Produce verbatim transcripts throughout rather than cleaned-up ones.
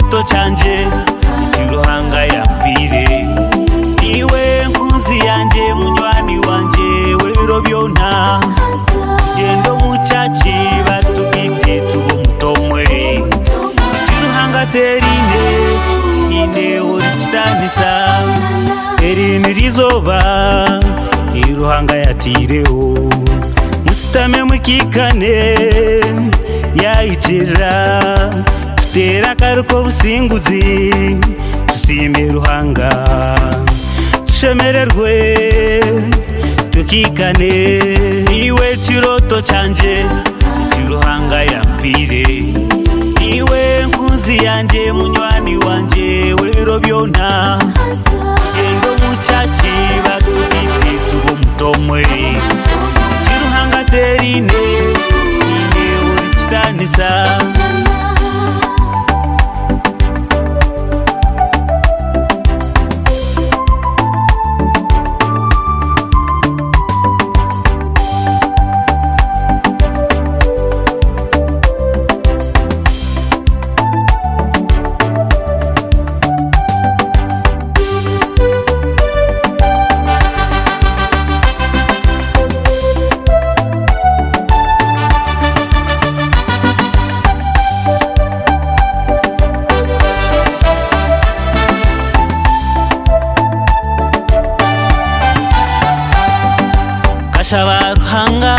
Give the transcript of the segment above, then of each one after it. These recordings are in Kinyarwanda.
chiroto chanje chiruhanga yapire iwe nkunzi yanje munywani wanje webiro byona gendo muchachi batugite tubo mutomwe chiruhanga terine ine urichitanitsa erine rizoba iruhanga yatireo musitame mukikane yaitira tutera karuko businguzi tusimbe ruhanga tushemererwe tukikane iwe chiroto chanje chiruhanga yampire iwe nkunzi yanje munywani wanje webiro byona gendo muchachi batugite tubo mutomwe chiruhanga terine ine urichitanitsa Shabaruhanga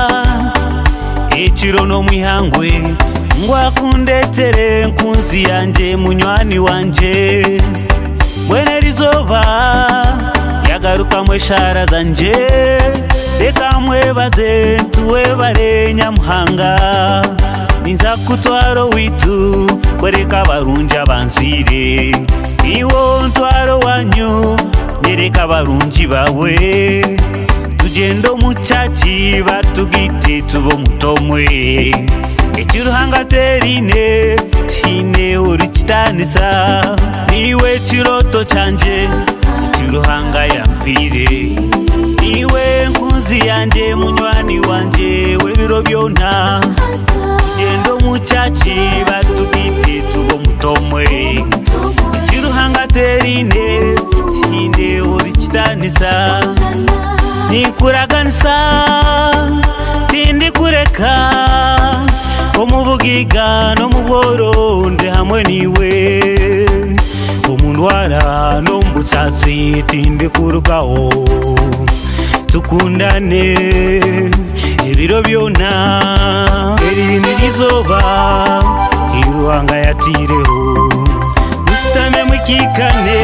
echiro no mwihangwe ngwa kundetere nkunzi yanje munywani wanje mwene rizoba yagaruka mweshara zanje reka mwebaze tuwe barenya muhanga ninza kutwaro witu kwereka barunja banzire iwo ntwaro wanyu nereka barunji bawe tugendo muchachi batugite tubo mutomwe echiruhanga terine tine urichitanitsa iwe chiroto chanje chiruhanga yampire iwe nkunzi yanje munywani wanje webiro byona tugendo muchachi batugite tubo mutomwe echiruhanga terine tine urichitanitsa nikuraganisa tindi kureka omubugiga no muboronde hamwe niwe omundwara no mutsatsi tindi kurugaho tukundane ebiro byona erine rizoba iruhanga yatireho musitame mukikane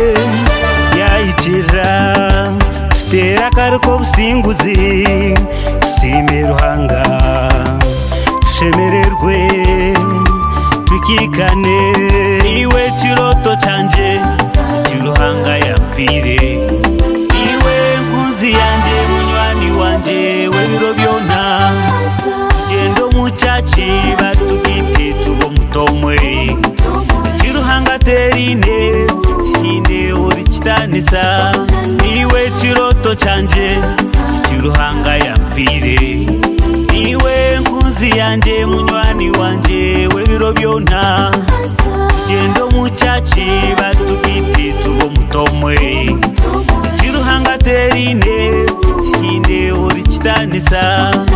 yaitira tera karuko businguzi tusime ruhanga tushemererwe tukikane iwe chiroto chanje chiruhanga yampire iwe nkunzi yanje munywani wanje webiro byona gendo muchachi batugite tubo mutomwe chiruhanga terine ine urichitanitsa iwe chiroto chanje chiruhanga yampire iwe nkunzi yanje munywani wanje webiro byona gendo muchachi batugite tubo mutomwe chiruhanga terine ine urichitanitsa